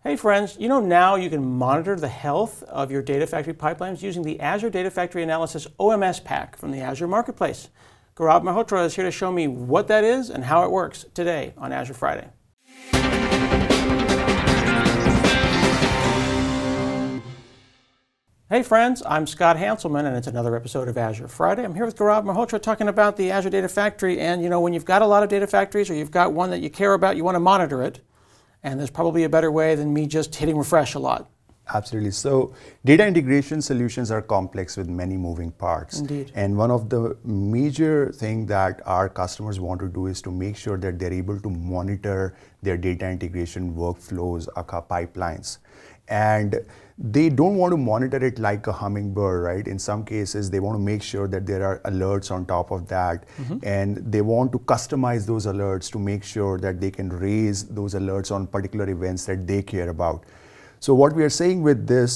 Hey friends, you know now you can monitor the health of your Data Factory pipelines using the Azure Data Factory Analysis OMS pack from the Azure Marketplace. Gaurav Malhotra is here to show me what that is and how it works today on Azure Friday. Hey friends, I'm Scott Hanselman and it's another episode of Azure Friday. I'm here with Gaurav Malhotra talking about the Azure Data Factory, and you know when you've got a lot of data factories or you've got one that you care about, you want to monitor it. And there's probably a better way than me just hitting refresh a lot. Absolutely. So data integration solutions are complex with many moving parts. Indeed. And one of the major things that our customers want to do is to make sure that they're able to monitor their data integration workflows, aka pipelines. And they don't want to monitor it like a hummingbird, right? In some cases, they want to make sure that there are alerts on top of that. And they want to customize those alerts to make sure that they can raise those alerts on particular events that they care about. So what we are saying with this,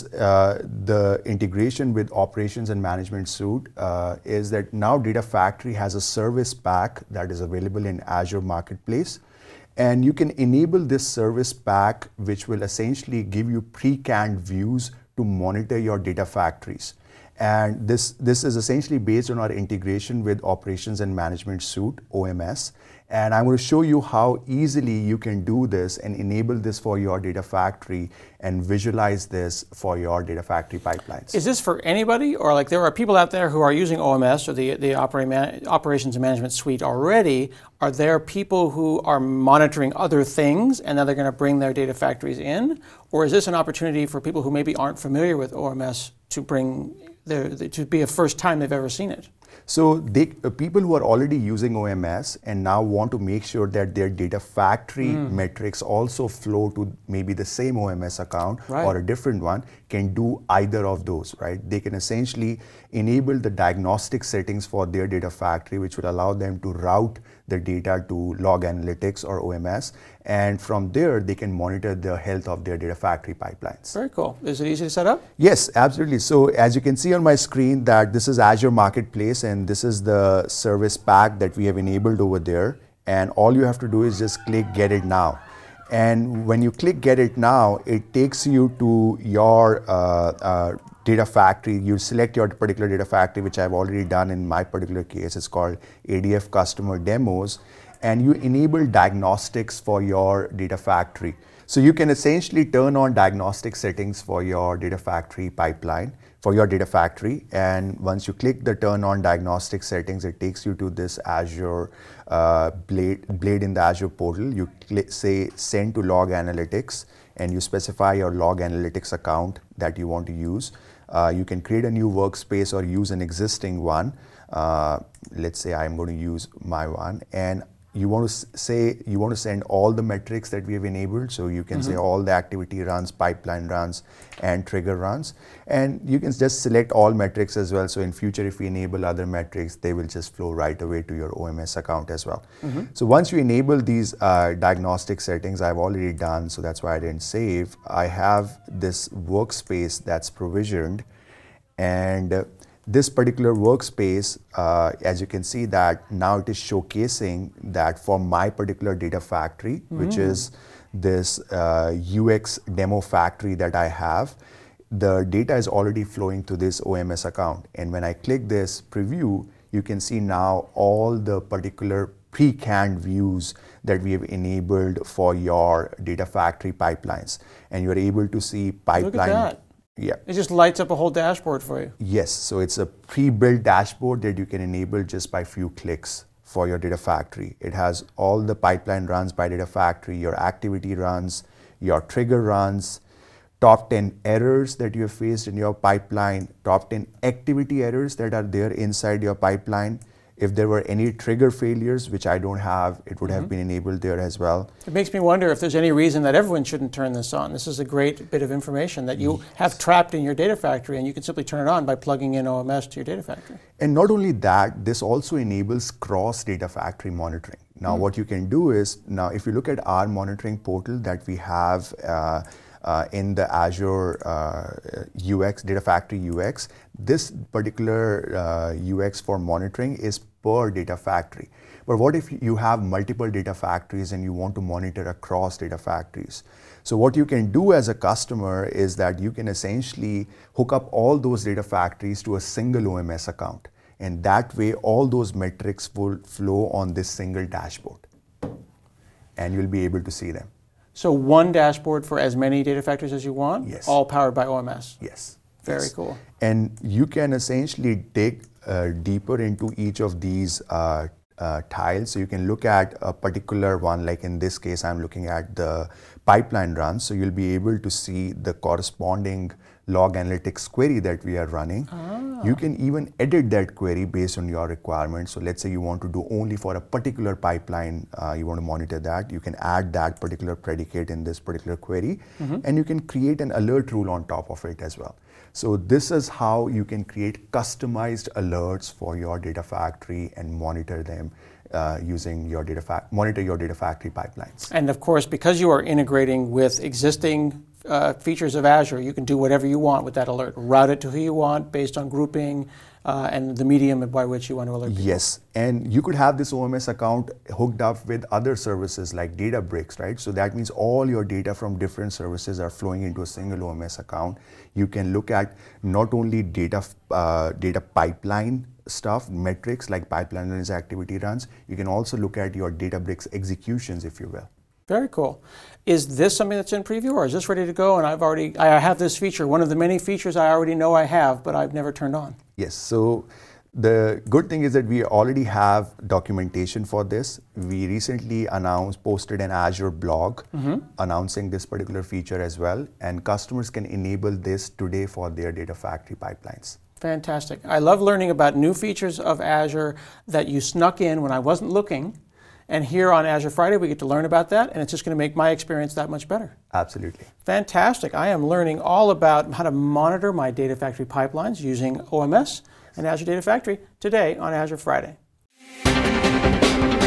the integration with Operations and Management Suite is that now Data Factory has a service pack that is available in Azure Marketplace. And you can enable this service pack, which will essentially give you pre-canned views to monitor your data factories. And this is essentially based on our integration with Operations and Management Suite, OMS. And I'm going to show you how easily you can do this and enable this for your data factory and visualize this for your data factory pipelines. Is this for anybody, or like there are people out there who are using OMS or the Operations and Management Suite already? Are there people who are monitoring other things and now they're going to bring their data factories in? Or is this an opportunity for people who maybe aren't familiar with OMS to bring to be a first time they've ever seen it? So people who are already using OMS and now want to make sure that their data factory metrics also flow to maybe the same OMS account or a different one can do either of those, right? They can essentially enable the diagnostic settings for their data factory, which will allow them to route the data to Log Analytics or OMS. And from there, they can monitor the health of their data factory pipelines. Very cool. Is it easy to set up? Yes, absolutely. So as you can see on my screen that this is Azure Marketplace and this is the service pack that we have enabled over there. And all you have to do is just click Get It Now. And when you click Get It Now, it takes you to your data factory. You select your particular data factory, which I've already done in my particular case. It's called ADF Customer Demos. And you enable diagnostics for your data factory. So you can essentially turn on diagnostic settings for your data factory pipeline, for your data factory. And once you click the turn on diagnostic settings, it takes you to this Azure blade in the Azure portal. You say send to Log Analytics and you specify your Log Analytics account that you want to use. You can create a new workspace or use an existing one. Let's say I'm going to use my one. And you want to send all the metrics that we have enabled. So you can say all the activity runs, pipeline runs, and trigger runs. And you can just select all metrics as well. So in future, if we enable other metrics, they will just flow right away to your OMS account as well. So once you enable these diagnostic settings, I've already done, so that's why I didn't save. I have this workspace that's provisioned. And this particular workspace, as you can see that now it is showcasing that for my particular data factory, which is this UX demo factory that I have, the data is already flowing to this OMS account. And when I click this preview, you can see now all the particular pre-canned views that we have enabled for your data factory pipelines. And you're able to see pipeline. Look at that. Yeah. It just lights up a whole dashboard for you. Yes, so it's a pre-built dashboard that you can enable just by few clicks for your data factory. It has all the pipeline runs by data factory, your activity runs, your trigger runs, top 10 errors that you have faced in your pipeline, top 10 activity errors that are there inside your pipeline. If there were any trigger failures, which I don't have, it would have been enabled there as well. It makes me wonder if there's any reason that everyone shouldn't turn this on. This is a great bit of information that you have trapped in your data factory, and you can simply turn it on by plugging in OMS to your data factory. And not only that, this also enables cross data factory monitoring. Now, what you can do is, now if you look at our monitoring portal that we have in the Azure UX, Data Factory UX. This particular UX for monitoring is per data factory. But what if you have multiple data factories and you want to monitor across data factories? So what you can do as a customer is that you can essentially hook up all those data factories to a single OMS account. And that way, all those metrics will flow on this single dashboard. And you'll be able to see them. So one dashboard for as many data factories as you want? Yes. All powered by OMS? Yes. Very Yes. cool. And you can essentially dig deeper into each of these tiles. So you can look at a particular one, like in this case, I'm looking at the pipeline run. So you'll be able to see the corresponding log analytics query that we are running. You can even edit that query based on your requirements. So let's say you want to do only for a particular pipeline, you want to monitor that. You can add that particular predicate in this particular query, and you can create an alert rule on top of it as well. So this is how you can create customized alerts for your data factory and monitor them using your monitor your data factory pipelines. And of course, because you are integrating with existing features of Azure, you can do whatever you want with that alert. Route it to who you want based on grouping and the medium by which you want to alert people. Yes, and you could have this OMS account hooked up with other services like Databricks, right? So that means all your data from different services are flowing into a single OMS account. You can look at not only data pipeline stuff, metrics like pipeline runs, activity runs. You can also look at your Databricks executions, if you will. Very cool. Is this something that's in preview, or is this ready to go? And I have this feature, one of the many features I already know I have, but I've never turned on. Yes. So the good thing is that we already have documentation for this. We recently posted an Azure blog announcing this particular feature as well, and customers can enable this today for their data factory pipelines. Fantastic. I love learning about new features of Azure that you snuck in when I wasn't looking. And here on Azure Friday, we get to learn about that, and it's just going to make my experience that much better. Absolutely. Fantastic. I am learning all about how to monitor my data factory pipelines using OMS and Azure Data Factory today on Azure Friday.